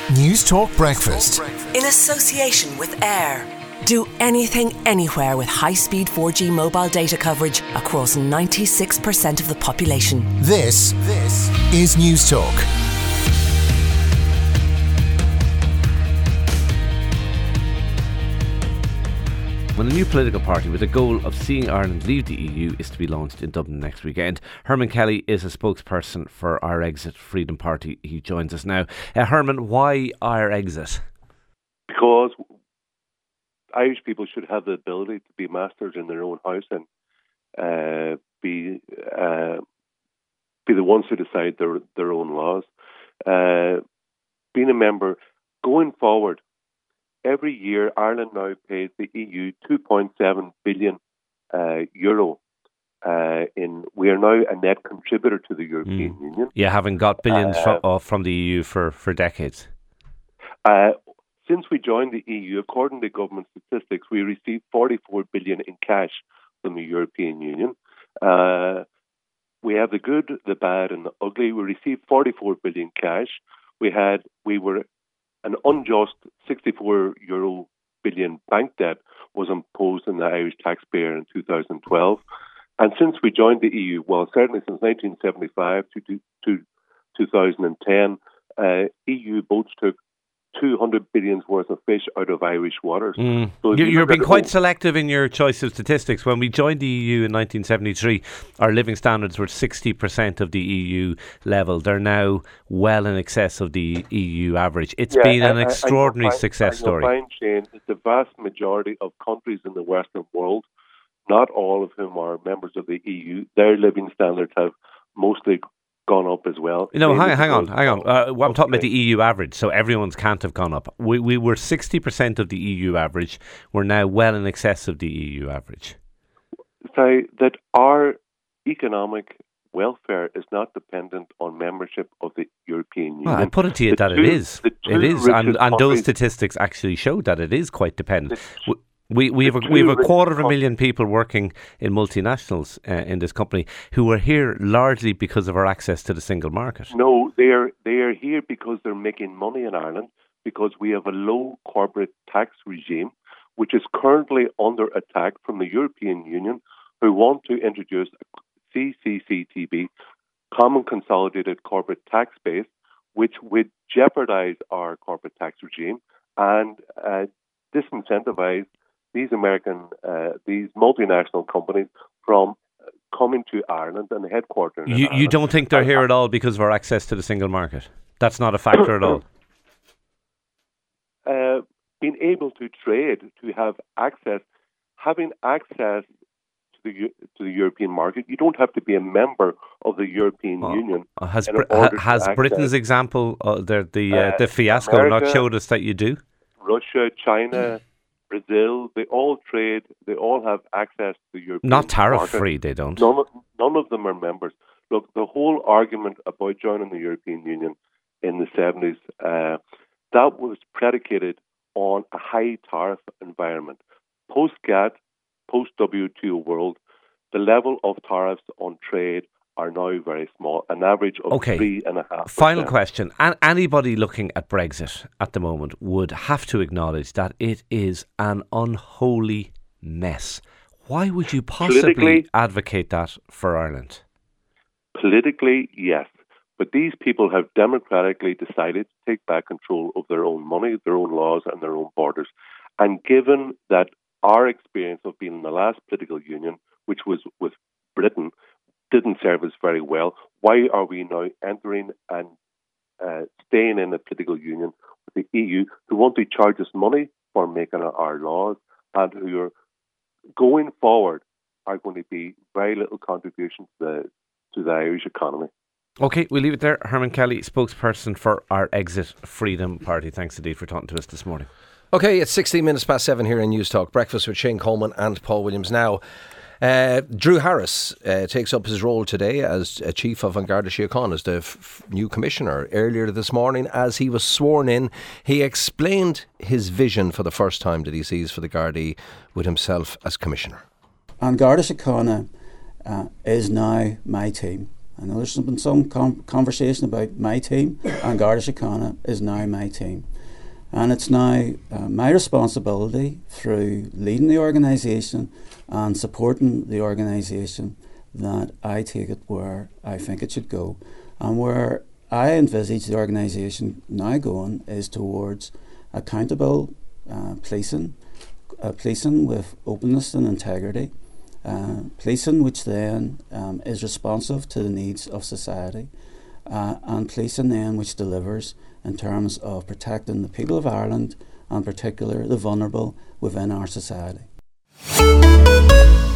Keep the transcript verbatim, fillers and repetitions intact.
News Talk Breakfast. In association with Air. Do anything, anywhere with high-speed four G mobile data coverage across ninety-six percent of the population. This, this is News Talk. When a new political party with the goal of seeing Ireland leave the E U is to be launched in Dublin next weekend. Herman Kelly is a spokesperson for Our Exit Freedom Party. He joins us now. Uh, Herman, why Our Exit? Because Irish people should have the ability to be masters in their own house and uh, be uh, be the ones who decide their their own laws. Uh, being a member, going forward, every year Ireland now pays the E U two point seven billion uh, euro. Uh, in we are now a net contributor to the European mm. Union. Yeah, having got billions uh, from, uh, from the E U for, for decades. Uh, Since we joined the E U, according to government statistics, we received forty-four billion in cash from the European Union. Uh, we have the good, the bad, and the ugly. We received forty-four billion cash. We had, we were an unjust sixty-four euro billion bank debt was imposed on the Irish taxpayer in two thousand twelve. And since we joined the E U, well, certainly since nineteen seventy-five to, to, to two thousand ten, uh, E U boats took two hundred billions worth of fish out of Irish waters. Mm. So you, you're being quite home, selective in your choice of statistics. When we joined the E U in nineteen seventy-three, our living standards were sixty percent of the E U level. They're now well in excess of the E U average. It's yeah, been an I, extraordinary I find, success story. I find, Shane, that the vast majority of countries in the Western world, not all of whom are members of the E U, their living standards have mostly gone up as well. You know, hang, hang on, hang on. Uh, well, I'm talking about the E U average, so everyone's can't have gone up. We we were sixty percent of the E U average. We're now well in excess of the E U average. Say that our economic welfare is not dependent on membership of the European Union. Well, I put it to you the that two, it is. It is, and, and those statistics actually show that it is quite dependent. We we have a, we have a quarter of a million people working in multinationals uh, in this company who are here largely because of our access to the single market. No, they are they are here because they're making money in Ireland, because we have a low corporate tax regime, which is currently under attack from the European Union, who want to introduce a C C C T B, Common Consolidated Corporate Tax Base, which would jeopardize our corporate tax regime and uh, disincentivize these American, uh, these multinational companies from coming to Ireland and headquartering in you, Ireland. You don't think they're here at all because of our access to the single market? That's not a factor at all? Uh, being able to trade, to have access, having access to the to the European market, you don't have to be a member of the European oh, Union. Has Br- ha- has Britain's example, uh, the the, uh, uh, the fiasco, America, not showed us that you do? Russia, China, Brazil, they all trade, they all have access to the European Not tariff market. free, they don't. None of, none of them are members. Look, the whole argument about joining the European Union in the seventies, uh, that was predicated on a high tariff environment. Post-GATT, post-W T O world, the level of tariffs on trade are now very small, an average of okay. three and a half. Final question. An- anybody looking at Brexit at the moment would have to acknowledge that it is an unholy mess. Why would you possibly advocate that for Ireland? Politically, yes. But these people have democratically decided to take back control of their own money, their own laws and their own borders. And given that our experience of being in the last political union, which was with Britain, didn't serve us very well, why are we now entering and uh, staying in a political union with the E U who want to charge us money for making our laws and who are going forward are going to be very little contribution to the, to the Irish economy. Okay, we'll leave it there. Herman Kelly, spokesperson for Our Exit Freedom Party. Thanks indeed for talking to us this morning. Okay, it's sixteen minutes past seven here in News Talk. Breakfast with Shane Coleman and Paul Williams now. Uh, Drew Harris uh, takes up his role today as uh, Chief of An Garda Síochána, as the f- new commissioner. Earlier this morning, as he was sworn in, he explained his vision for the first time that he sees for the Gardaí with himself as commissioner. An Garda Síochána uh, is now my team. I know there's been some com- conversation about my team, and Garda Síochána is now my team. And it's now uh, my responsibility, through leading the organisation and supporting the organisation, that I take it where I think it should go. And where I envisage the organisation now going is towards accountable uh, policing, uh, policing with openness and integrity, uh, policing which then um, is responsive to the needs of society, uh, and policing then which delivers in terms of protecting the people of Ireland, and in particular the vulnerable within our society.